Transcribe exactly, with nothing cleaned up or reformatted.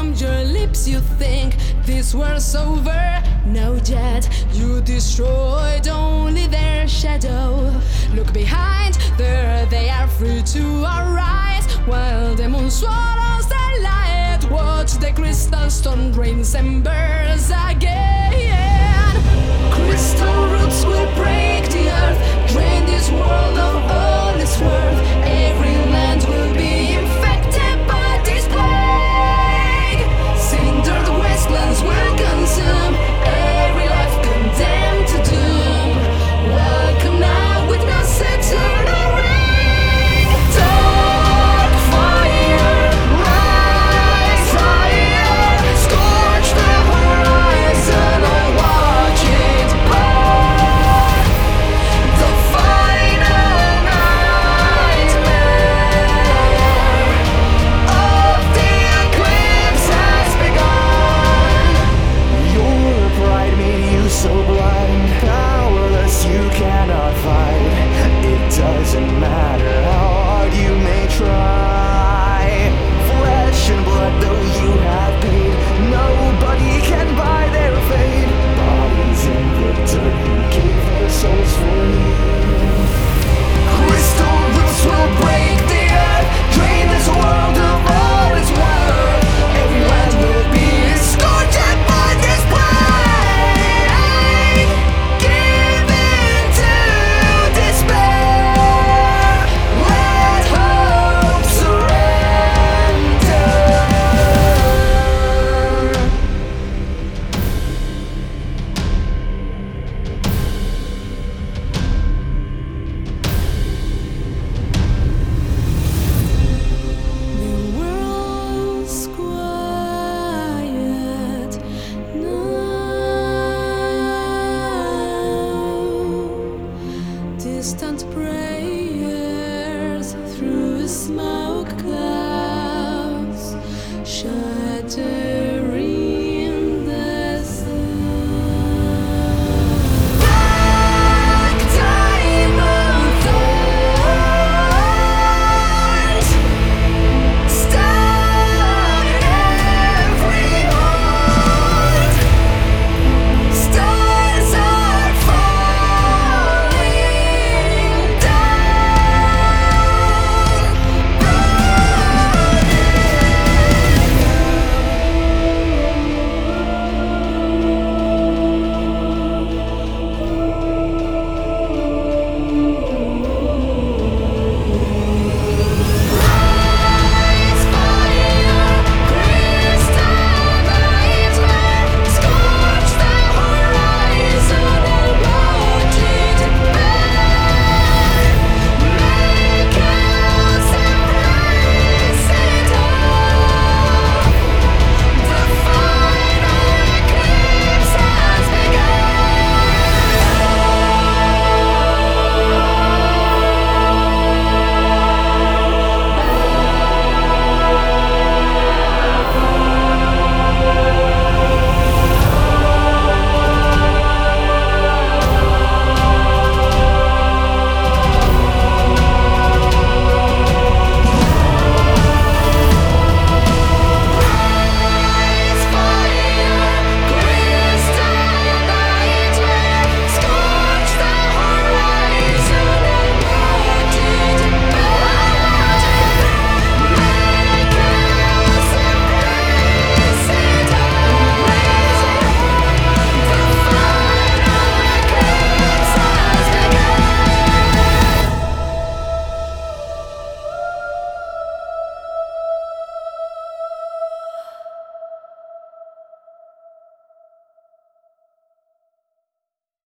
from your lips you think this war's over. No, yet you destroyed only their shadow. Look behind, there they are free to arise, while the moon swallows the light. Watch the crystal stone rains and burns again. Crystal roots will break the earth, drain this world of all its worth. Every land will be infected by this plague. Cindered wastelands will consume every life condemned to doom. Welcome now, witness eternal reign. Dark fire, rise higher, scorch the horizon and watch it burn. The final nightmare of the eclipse has begun. Your pride made you so blind, powerless, you cannot fight. It doesn't matter how hard you may try. Flesh and blood, though you have paid, nobody can buy their fate. Bodies in the dirt who gave their souls for you. Crystal roots will break the earth, drain this world of all its worth. Every land will be scorched by this plague. Give in to despair, let hope surrender. The world's quiet now. Distant prayers through smoke clouds, shadow.